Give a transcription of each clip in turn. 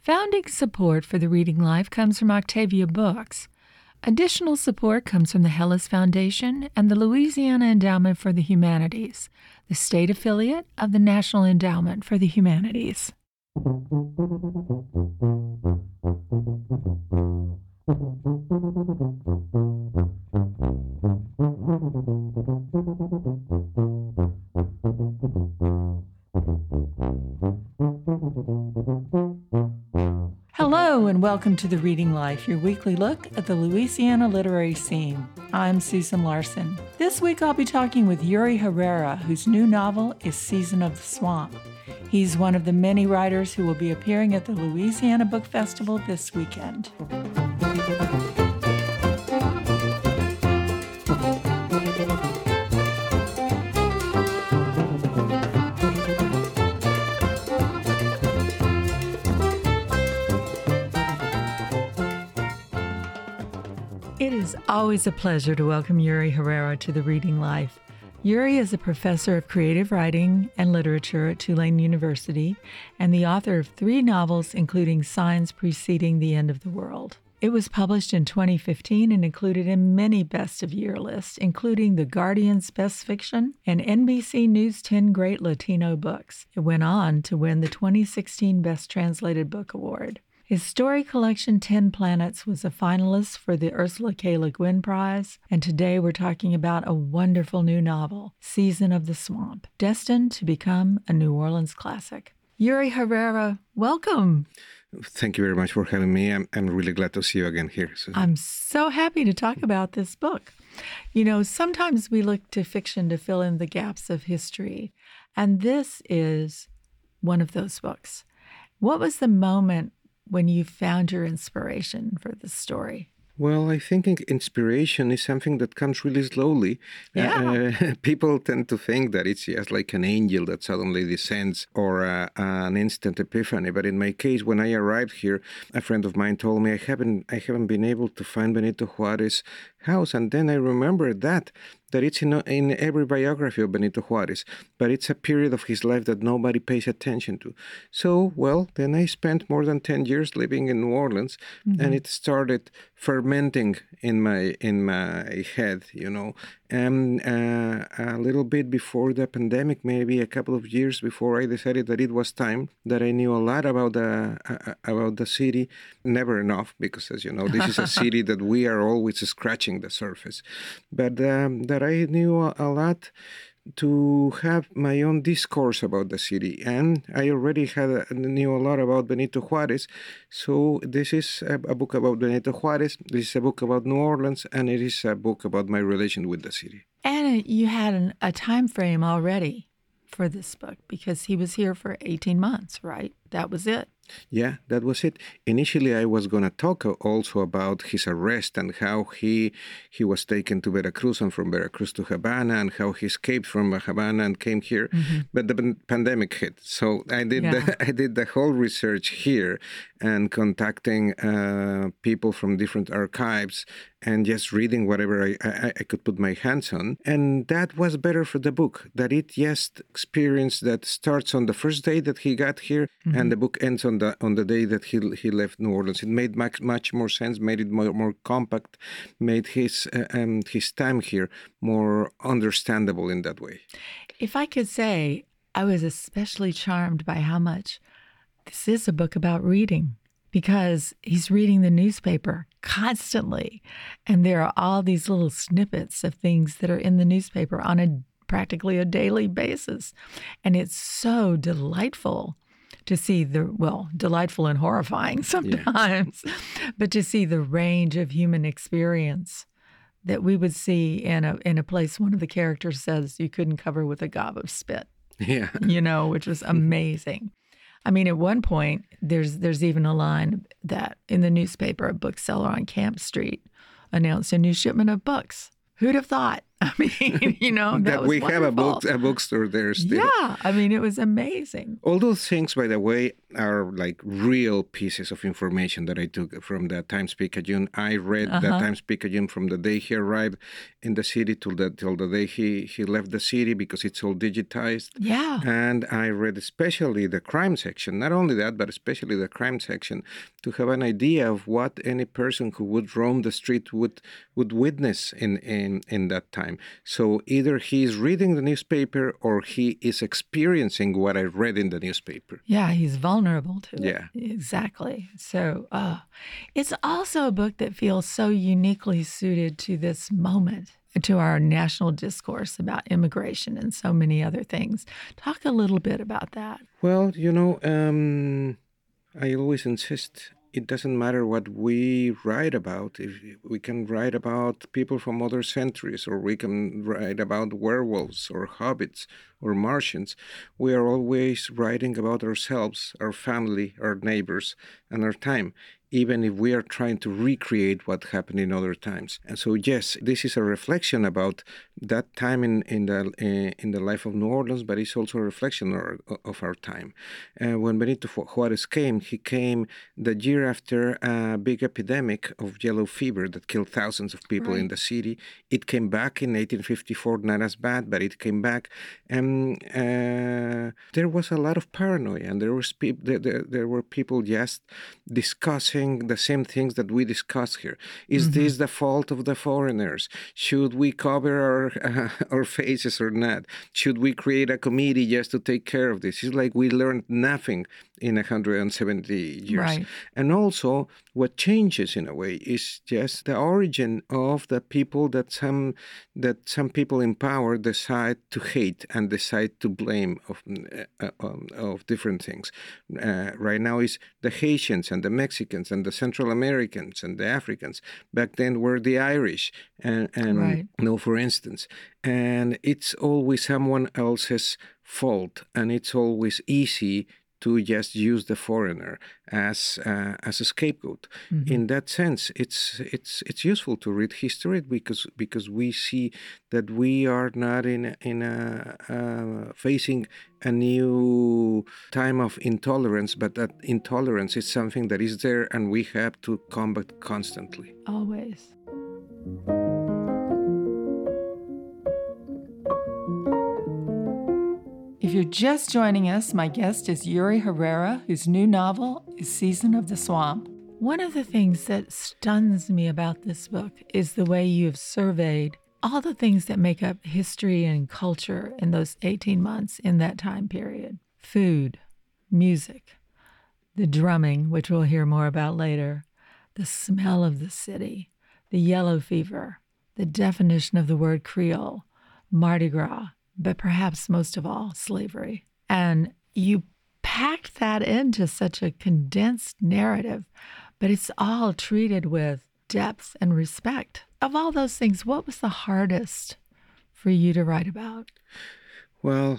Founding support for the Reading Life comes from Octavia Books. Additional support comes from the Hellas Foundation and the Louisiana Endowment for the Humanities, the state affiliate of the National Endowment for the Humanities. Hello and welcome to The Reading Life, your weekly look at the Louisiana literary scene. I'm Susan Larson. This week I'll be talking with Yuri Herrera, whose new novel is Season of the Swamp. He's one of the many writers who will be appearing at the Louisiana Book Festival this weekend. It is always a pleasure to welcome Yuri Herrera to The Reading Life. Yuri is a professor of creative writing and literature at Tulane University and the author of 3 novels, including Signs Preceding the End of the World. It was published in 2015 and included in many Best of Year lists, including The Guardian's Best Fiction and NBC News 10 Great Latino Books. It went on to win the 2016 Best Translated Book Award. His story collection, 10 Planets, was a finalist for the Ursula K. Le Guin Prize, and today we're talking about a wonderful new novel, Season of the Swamp, destined to become a New Orleans classic. Yuri Herrera, welcome. Thank you very much for having me. I'm really glad to see you again here, Susan. I'm so happy to talk about this book. You know, sometimes we look to fiction to fill in the gaps of history, and this is one of those books. What was the moment when you found your inspiration for this story? Well, I think inspiration is something that comes really slowly. Yeah. People tend to think that it's just like an angel that suddenly descends or an instant epiphany. But in my case, when I arrived here, a friend of mine told me I haven't been able to find Benito Juárez house. And then I remembered that it's in every biography of Benito Juárez, but it's a period of his life that nobody pays attention to. So, well, then I spent more than 10 years living in New Orleans, and it started fermenting in my head, you know. And a little bit before the pandemic, maybe a couple of years before, I decided that it was time, that I knew a lot about the city. Never enough, because as you know, this is a city that we are always scratching the surface. But that I knew a lot to have my own discourse about the city. And I already knew a lot about Benito Juárez. So this is a book about Benito Juárez. This is a book about New Orleans, and it is a book about my relation with the city. And you had a time frame already for this book because he was here for 18 months, right? That was it. Yeah, that was it. Initially, I was going to talk also about his arrest and how he was taken to Veracruz and from Veracruz to Havana and how he escaped from Havana and came here. Mm-hmm. But the pandemic hit. So I did the whole research here and contacting people from different archives and just reading whatever I could put my hands on. And that was better for the book, that it just experience that starts on the first day that he got here, mm-hmm. and the book ends on the day that he left New Orleans. It made much more sense, made it more compact, made his time here more understandable in that way. If I could say, I was especially charmed by how much this is a book about reading, because he's reading the newspaper constantly. And there are all these little snippets of things that are in the newspaper on practically a daily basis. And it's so delightful to see delightful and horrifying sometimes, but to see the range of human experience that we would see in a place one of the characters says you couldn't cover with a gob of spit. Yeah. You know, which was amazing. I mean, at one point, there's even a line that in the newspaper, a bookseller on Camp Street announced a new shipment of books. Who'd have thought? I mean, that that was we have wonderful. a bookstore there still. Yeah, I mean, it was amazing. All those things, by the way, are like real pieces of information that I took from the Times-Picayune. I read the Times-Picayune from the day he arrived in the city till the day he left the city, because it's all digitized. Yeah. And I read especially the crime section. Not only that, but especially the crime section, to have an idea of what any person who would roam the street would witness in that time. So either he is reading the newspaper or he is experiencing what I read in the newspaper. Yeah, he's vulnerable to it. Yeah. Exactly. So it's also a book that feels so uniquely suited to this moment, to our national discourse about immigration and so many other things. Talk a little bit about that. Well, I always insist it doesn't matter what we write about. If we can write about people from other centuries, or we can write about werewolves or hobbits or Martians, we are always writing about ourselves, our family, our neighbors, and our time, even if we are trying to recreate what happened in other times. And so, yes, this is a reflection about that time in the life of New Orleans, but it's also a reflection of our time. When Benito Juarez came, he came the year after a big epidemic of yellow fever that killed thousands of people in the city. It came back in 1854, not as bad, but it came back. And there was a lot of paranoia, and there were people just discussing the same things that we discuss here. Is this the fault of the foreigners? Should we cover our faces or not? Should we create a committee just to take care of this? It's like we learned nothing in 170 years. Right. And also, what changes in a way is just the origin of the people that some people in power decide to hate and decide to blame of different things. Right now is the Haitians and the Mexicans and the Central Americans and the Africans. Back then were the Irish and right. for instance. And it's always someone else's fault, and it's always easy to just use the foreigner as a scapegoat. In that sense, it's useful to read history because we see that we are not facing a new time of intolerance, but that intolerance is something that is there, and we have to combat constantly. Always. If you're just joining us, my guest is Yuri Herrera, whose new novel is Season of the Swamp. One of the things that stuns me about this book is the way you have surveyed all the things that make up history and culture in those 18 months in that time period. Food, music, the drumming, which we'll hear more about later, the smell of the city, the yellow fever, the definition of the word Creole, Mardi Gras, but perhaps most of all, slavery. And you packed that into such a condensed narrative, but it's all treated with depth and respect. Of all those things, what was the hardest for you to write about? Well,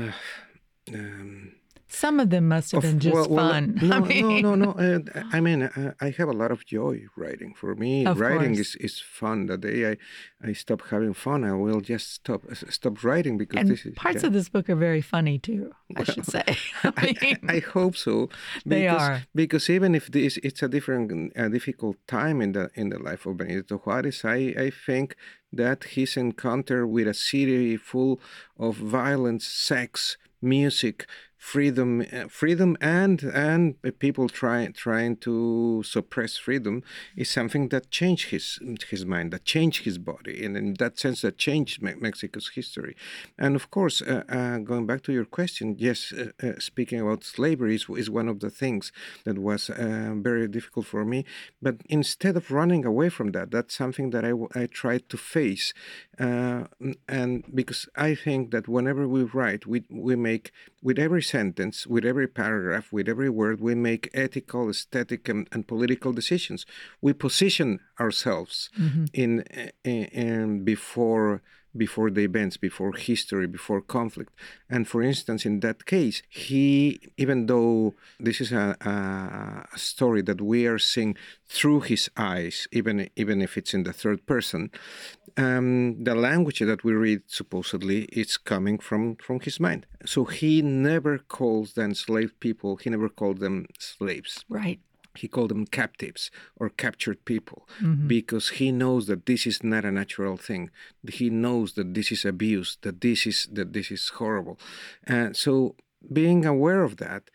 some of them must have been just fun. No. I mean, I have a lot of joy writing. For me, writing is fun. The day I stop having fun, I will just stop writing, because and parts of this book are very funny too, I should say. I hope so. They are, because even if it's a difficult time in the life of Benito Juarez, I think that his encounter with a city full of violence, sex, music, freedom, and people trying to suppress freedom is something that changed his mind, that changed his body, and in that sense, that changed Mexico's history. And of course, going back to your question, yes, speaking about slavery is one of the things that was very difficult for me. But instead of running away from that, that's something that I tried to face, and because I think that whenever we write, we make, with every sentence, with every paragraph, with every word, we make ethical, aesthetic, and political decisions. We position ourselves in before before the events, before history, before conflict. And for instance, in that case, he, even though this is a story that we are seeing through his eyes, even if it's in the third person, the language that we read supposedly is coming from his mind. So he never calls the enslaved people, he never called them slaves. Right. He called them captives or captured people, because he knows that this is not a natural thing. He knows that this is abuse, that this is horrible. And so being aware of that,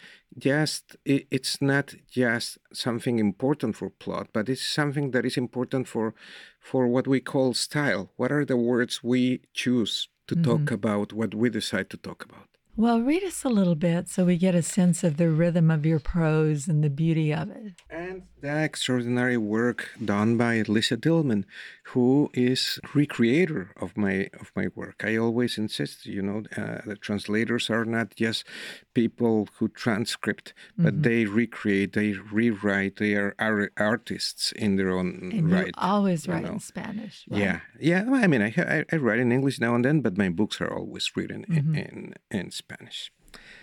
it's not just something important for plot, but it's something that is important for what we call style. What are the words we choose to talk about what we decide to talk about? Well, read us a little bit so we get a sense of the rhythm of your prose and the beauty of it. And the extraordinary work done by Lisa Dillman, who is recreator of my work. I always insist, the translators are not just people who transcript, but they recreate, they rewrite, they are artists in their own and right. You always write in Spanish, right? Yeah. I mean, I write in English now and then, but my books are always written in Spanish.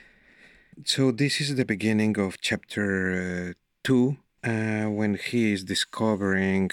So this is the beginning of chapter 2. When he is discovering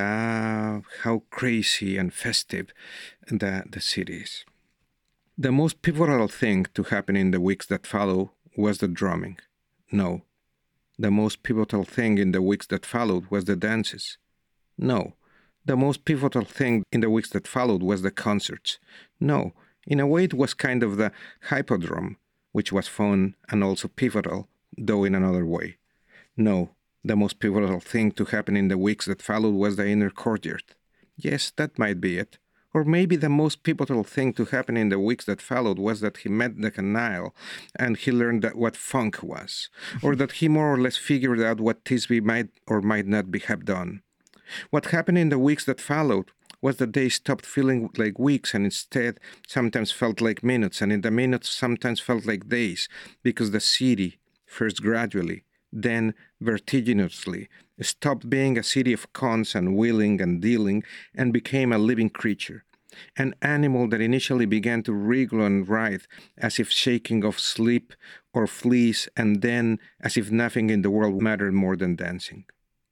how crazy and festive the city is. The most pivotal thing to happen in the weeks that follow was the drumming. No. The most pivotal thing in the weeks that followed was the dances. No. The most pivotal thing in the weeks that followed was the concerts. No. In a way, it was kind of the hippodrome, which was fun and also pivotal, though in another way. No. The most pivotal thing to happen in the weeks that followed was the inner courtyard. Yes, that might be it. Or maybe the most pivotal thing to happen in the weeks that followed was that he met the canal and he learned what funk was, or that he more or less figured out what Thisbe might or might not have done. What happened in the weeks that followed was that they stopped feeling like weeks and instead sometimes felt like minutes, and in the minutes sometimes felt like days, because the city, first gradually, then vertiginously, stopped being a city of cons and wheeling and dealing and became a living creature, an animal that initially began to wriggle and writhe as if shaking off sleep or fleas, and then as if nothing in the world mattered more than dancing.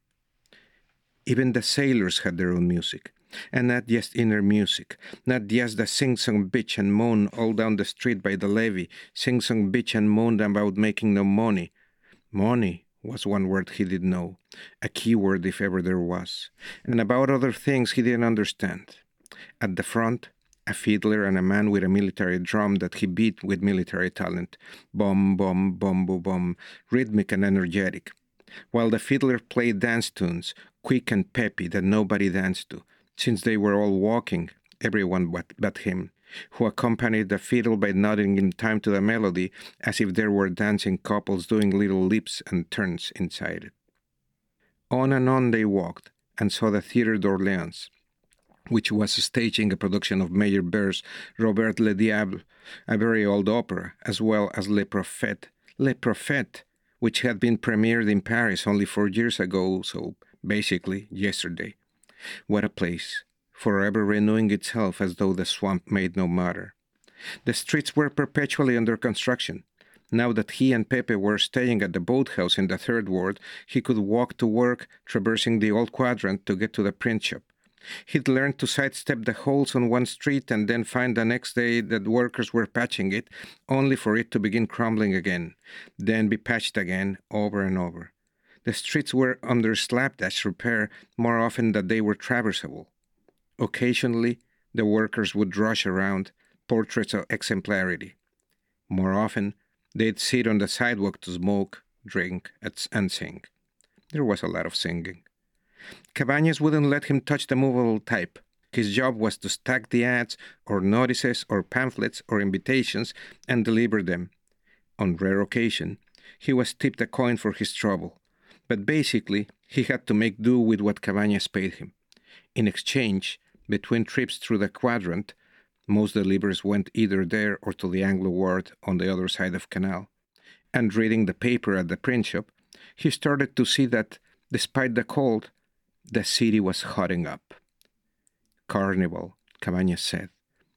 Even the sailors had their own music, and not just inner music, not just the sing-song bitch and moan all down the street by the levee, sing-song bitch and moan about making no money. Money was one word he didn't know, a key word if ever there was, and about other things he didn't understand. At the front, a fiddler and a man with a military drum that he beat with military talent, bum, bum, bum, bum, bum, rhythmic and energetic, while the fiddler played dance tunes, quick and peppy that nobody danced to, since they were all walking, everyone but him, who accompanied the fiddle by nodding in time to the melody as if there were dancing couples doing little leaps and turns inside it. On and on they walked, and saw the Théâtre d'Orléans, which was staging a production of Meyerbeer's Robert le Diable, a very old opera, as well as Le Prophète, which had been premiered in Paris only 4 years ago, so basically yesterday. What a place, forever renewing itself as though the swamp made no matter. The streets were perpetually under construction. Now that he and Pepe were staying at the boathouse in the third ward, he could walk to work, traversing the old quadrant to get to the print shop. He'd learned to sidestep the holes on one street and then find the next day that workers were patching it, only for it to begin crumbling again, then be patched again, over and over. The streets were under slapdash repair more often than they were traversable. Occasionally, the workers would rush around, portraits of exemplarity. More often, they'd sit on the sidewalk to smoke, drink, and sing. There was a lot of singing. Cabañas wouldn't let him touch the movable type. His job was to stack the ads, or notices, or pamphlets, or invitations, and deliver them. On rare occasion, he was tipped a coin for his trouble, but basically, he had to make do with what Cabañas paid him. In exchange, between trips through the quadrant, most deliveries went either there or to the Anglo ward on the other side of Canal, and reading the paper at the print shop, he started to see that, despite the cold, the city was hotting up. Carnival, Cabañas said.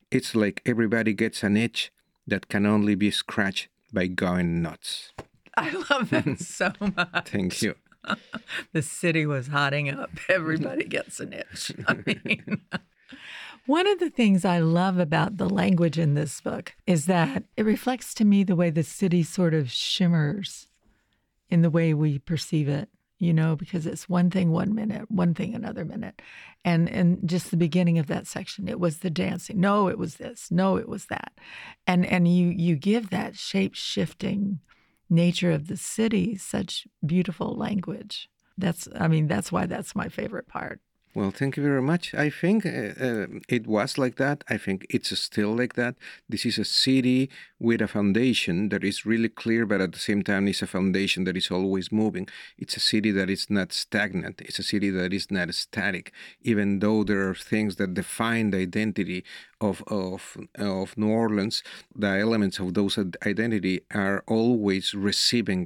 It's like everybody gets an itch that can only be scratched by going nuts. I love that so much. Thank you. The city was hotting up. Everybody gets an itch. I mean, one of the things I love about the language in this book is that it reflects to me the way the city sort of shimmers in the way we perceive it, because it's one thing one minute, one thing another minute. And just the beginning of that section, it was the dancing. No, it was this. No, it was that. And you give that shape-shifting nature of the city such beautiful language. That's why that's my favorite part. Well, thank you very much. I think it was like that. I think it's still like that. This is a city with a foundation that is really clear, but at the same time, it's a foundation that is always moving. It's a city that is not stagnant. It's a city that is not static, even though there are things that define the identity of New Orleans. The elements of those identity are always receiving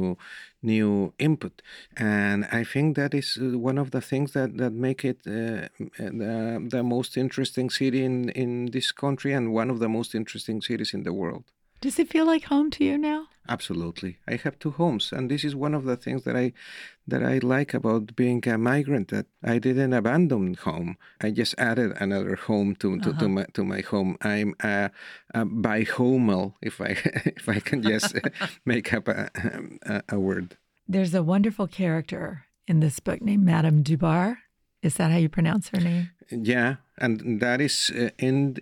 new input, and I think that is one of the things that make it the most interesting city in this country and one of the most interesting cities in the world. Does it feel like home to you now? Absolutely. I have two homes, and this is one of the things that I like about being a migrant, that I didn't abandon home. I just added another home to my home. I'm a bihomal, if I can just make up a word. There's a wonderful character in this book named Madame Dubar. Is that how you pronounce her name? Yeah, and that is in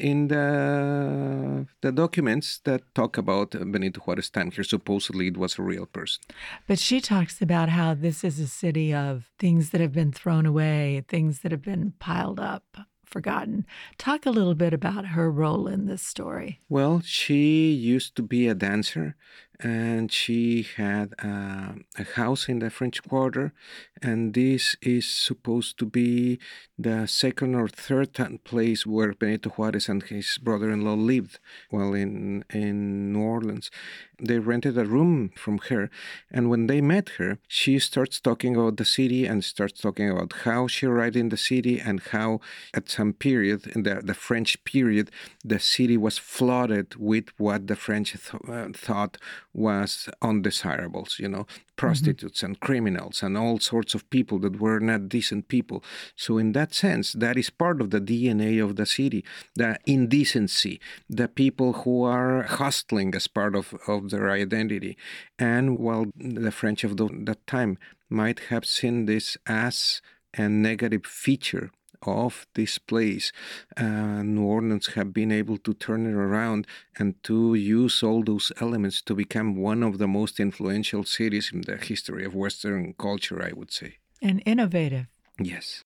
the documents that talk about Benito Juarez' time here. Supposedly it was a real person. But she talks about how this is a city of things that have been thrown away, things that have been piled up, forgotten. Talk a little bit about her role in this story. Well, she used to be a dancer, and she had a house in the French Quarter, and this is supposed to be the second or third place where Benito Juarez and his brother-in-law lived while in New Orleans. They rented a room from her, and when they met her, she starts talking about the city and starts talking about how she arrived in the city and how at some period, in the French period, the city was flooded with what the French thought was undesirables, prostitutes and criminals and all sorts of people that were not decent people. So in that sense, that is part of the DNA of the city, the indecency, the people who are hustling as part of their identity. And while the French of that time might have seen this as a negative feature of this place, New Orleans have been able to turn it around and to use all those elements to become one of the most influential cities in the history of Western culture, I would say. And innovative. Yes.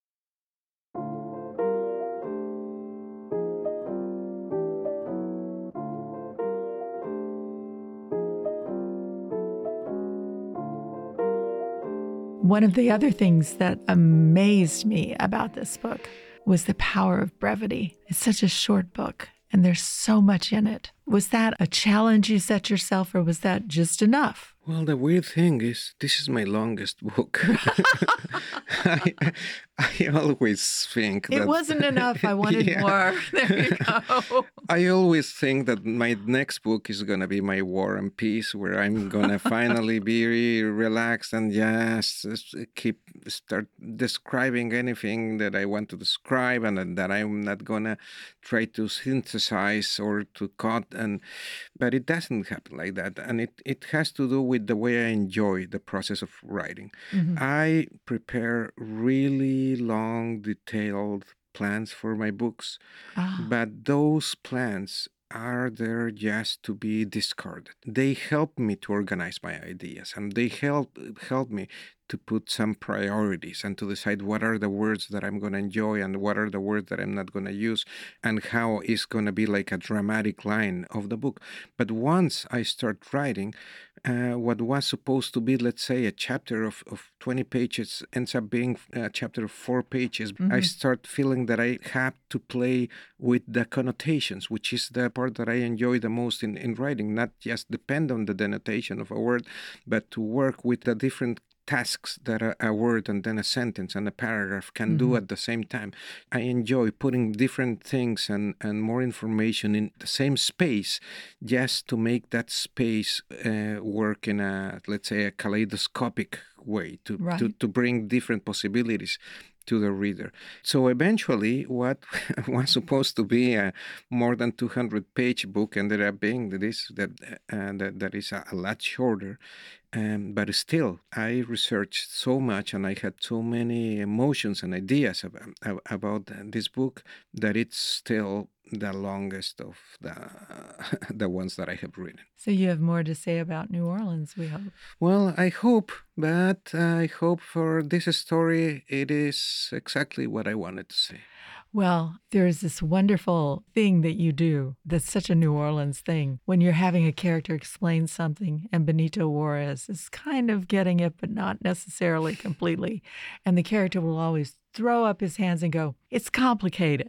One of the other things that amazed me about this book was the power of brevity. It's such a short book, and there's so much in it. Was that a challenge you set yourself, or was that just enough? Well, the weird thing is, this is my longest book. I always think that... It wasn't enough. I wanted more. There you go. I always think that my next book is going to be my War and Peace, where I'm going to finally be relaxed and just start describing anything that I want to describe, and that I'm not going to try to synthesize or to cut. But it doesn't happen like that. And it has to do with the way I enjoy the process of writing. Mm-hmm. I prepare really long, detailed plans for my books, but those plans are there just to be discarded. They help me to organize my ideas, and they help me to put some priorities and to decide what are the words that I'm going to enjoy and what are the words that I'm not going to use, and how it's going to be like a dramatic line of the book. But once I start writing, what was supposed to be, let's say, a chapter of 20 pages ends up being a chapter of 4 pages. Mm-hmm. I start feeling that I have to play with the connotations, which is the part that I enjoy the most in writing, not just depend on the denotation of a word, but to work with the different tasks that a word and then a sentence and a paragraph can do at the same time. I enjoy putting different things and more information in the same space just to make that space work in a, let's say, a kaleidoscopic way to bring different possibilities to the reader. So eventually, what was supposed to be a more than 200-page book ended up being that is a lot shorter. But still, I researched so much and I had so many emotions and ideas about this book that it's still the longest of the ones that I have written. So you have more to say about New Orleans, we hope. Well, I hope, but I hope for this story it is exactly what I wanted to say. Well, there's this wonderful thing that you do that's such a New Orleans thing. When you're having a character explain something and Benito Juarez is kind of getting it, but not necessarily completely. And the character will always throw up his hands and go, "It's complicated."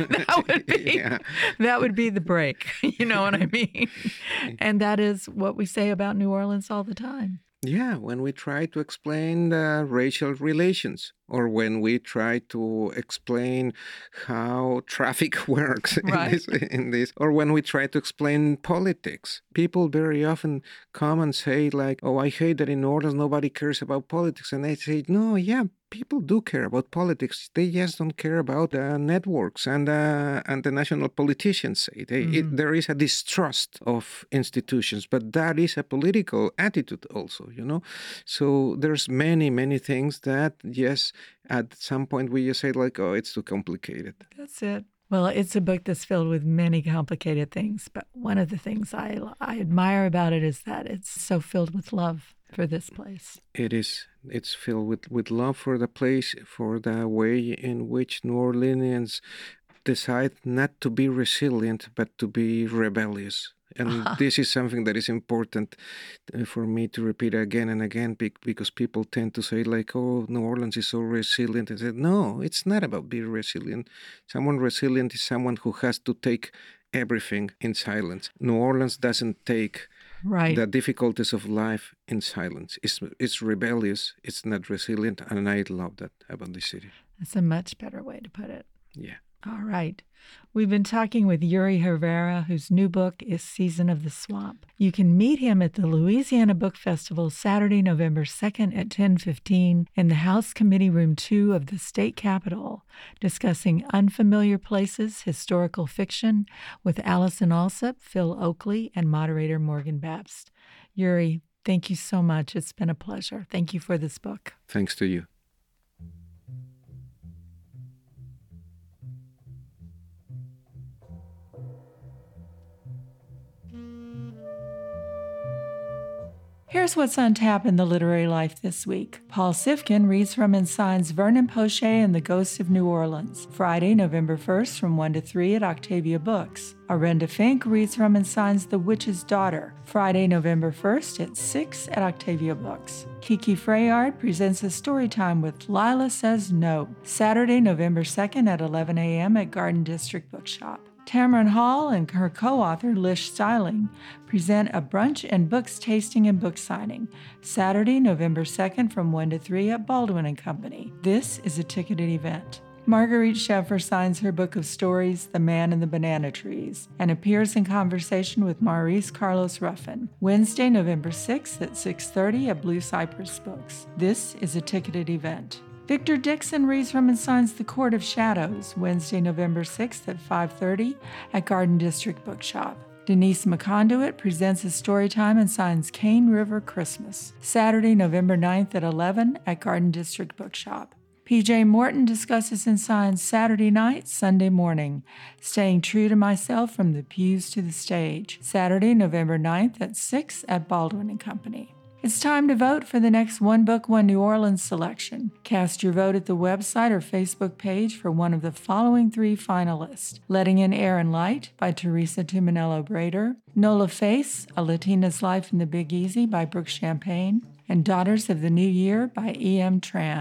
That would be the break. You know what I mean? And that is what we say about New Orleans all the time. Yeah, when we try to explain the racial relations, or when we try to explain how traffic works in this, or when we try to explain politics. People very often come and say like, "Oh, I hate that in New Orleans nobody cares about politics." And I say, no, yeah, people do care about politics. They just don't care about the networks and the national politicians say. There is a distrust of institutions, but that is a political attitude also, you know? So there's many, many things that, yes, at some point we just say like, oh, it's too complicated. That's it. Well, it's a book that's filled with many complicated things, but one of the things I admire about it is that it's so filled with love for this place. It is. It's filled with love for the place, for the way in which New Orleanians decide not to be resilient, but to be rebellious. And this is something that is important for me to repeat again and again, because people tend to say like, oh, New Orleans is so resilient. I said, no, it's not about being resilient. Someone resilient is someone who has to take everything in silence. New Orleans doesn't take the difficulties of life in silence. It's rebellious. It's not resilient. And I love that about the city. That's a much better way to put it. Yeah. All right. We've been talking with Yuri Herrera, whose new book is Season of the Swamp. You can meet him at the Louisiana Book Festival Saturday, November 2nd at 10:15 in the House Committee Room 2 of the State Capitol, discussing unfamiliar places, historical fiction, with Allison Alsop, Phil Oakley, and moderator Morgan Babst. Yuri, thank you so much. It's been a pleasure. Thank you for this book. Thanks to you. Here's what's on tap in the literary life this week. Paul Sifkin reads from and signs Vernon Poche and the Ghost of New Orleans, Friday, November 1st from 1 to 3 at Octavia Books. Arenda Fink reads from and signs The Witch's Daughter, Friday, November 1st at 6 at Octavia Books. Kiki Freyard presents a story time with Lila Says No, Saturday, November 2nd at 11 a.m. at Garden District Bookshop. Tamron Hall and her co-author Lish Styling present a brunch and books tasting and book signing, Saturday, November 2nd from 1 to 3 at Baldwin & Company. This is a ticketed event. Marguerite Sheffer signs her book of stories, The Man in the Banana Trees, and appears in conversation with Maurice Carlos Ruffin, Wednesday, November 6th at 6:30 at Blue Cypress Books. This is a ticketed event. Victor Dixon reads from and signs The Court of Shadows, Wednesday, November 6th at 5:30 at Garden District Bookshop. Denise McConduit presents a story time and signs Cane River Christmas, Saturday, November 9th at 11 at Garden District Bookshop. P.J. Morton discusses and signs Saturday Night, Sunday Morning, Staying True to Myself from the Pews to the Stage, Saturday, November 9th at 6 at Baldwin & Company. It's time to vote for the next One Book, One New Orleans selection. Cast your vote at the website or Facebook page for one of the following 3 finalists: Letting in Air and Light by Teresa Tuminello Brader, Nola Face, A Latina's Life in the Big Easy by Brooke Champagne, and Daughters of the New Year by E.M. Tran.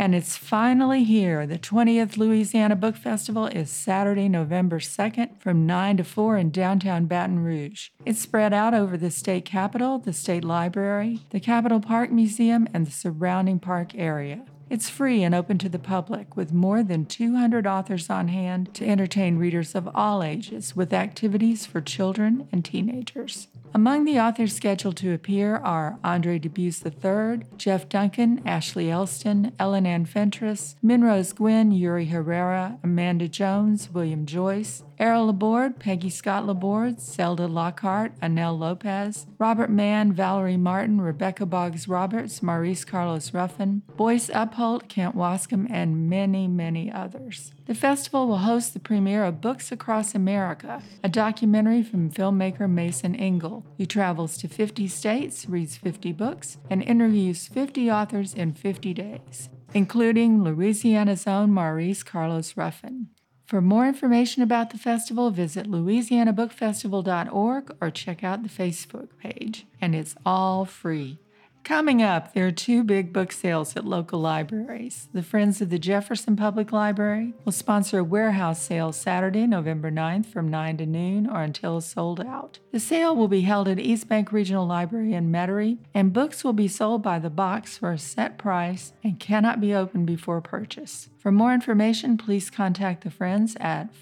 And it's finally here. The 20th Louisiana Book Festival is Saturday, November 2nd from 9 to 4 in downtown Baton Rouge. It's spread out over the state capitol, the state library, the Capitol Park Museum, and the surrounding park area. It's free and open to the public, with more than 200 authors on hand to entertain readers of all ages with activities for children and teenagers. Among the authors scheduled to appear are Andre Dubus III, Jeff Duncan, Ashley Elston, Ellen Ann Fentress, Minrose Gwynn, Yuri Herrera, Amanda Jones, William Joyce, Errol Laborde, Peggy Scott Laborde, Zelda Lockhart, Anel Lopez, Robert Mann, Valerie Martin, Rebecca Boggs Roberts, Maurice Carlos Ruffin, Boyce Upholt, Kent Wascom, and many, many others. The festival will host the premiere of Books Across America, a documentary from filmmaker Mason Engel, who travels to 50 states, reads 50 books, and interviews 50 authors in 50 days, including Louisiana's own Maurice Carlos Ruffin. For more information about the festival, visit louisianabookfestival.org or check out the Facebook page, and it's all free. Coming up, there are 2 big book sales at local libraries. The Friends of the Jefferson Public Library will sponsor a warehouse sale Saturday, November 9th from 9 to noon or until sold out. The sale will be held at East Bank Regional Library in Metairie, and books will be sold by the box for a set price and cannot be opened before purchase. For more information, please contact the Friends at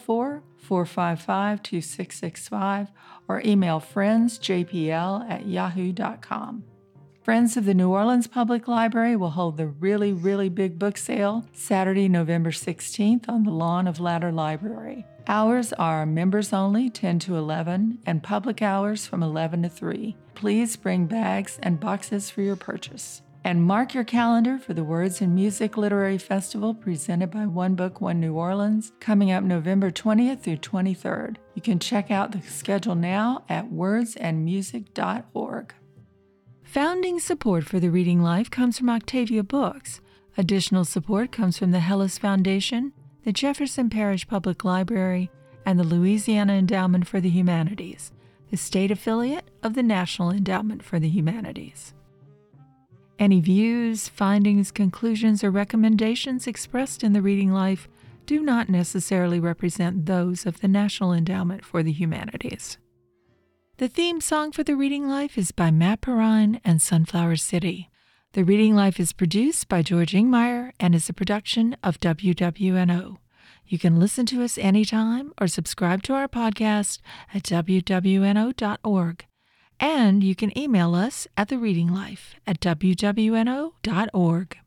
504-455-2665 or email friendsjpl@yahoo.com. Friends of the New Orleans Public Library will hold the really, really big book sale Saturday, November 16th on the lawn of Ladder Library. Hours are members only, 10 to 11, and public hours from 11 to 3. Please bring bags and boxes for your purchase. And mark your calendar for the Words and Music Literary Festival presented by One Book, One New Orleans, coming up November 20th through 23rd. You can check out the schedule now at wordsandmusic.org. Founding support for the Reading Life comes from Octavia Books. Additional support comes from the Hellis Foundation, the Jefferson Parish Public Library, and the Louisiana Endowment for the Humanities, the state affiliate of the National Endowment for the Humanities. Any views, findings, conclusions, or recommendations expressed in the Reading Life do not necessarily represent those of the National Endowment for the Humanities. The theme song for The Reading Life is by Matt Perrine and Sunflower City. The Reading Life is produced by George Ingmeyer and is a production of WWNO. You can listen to us anytime or subscribe to our podcast at wwno.org. And you can email us at thereadinglife@wwno.org.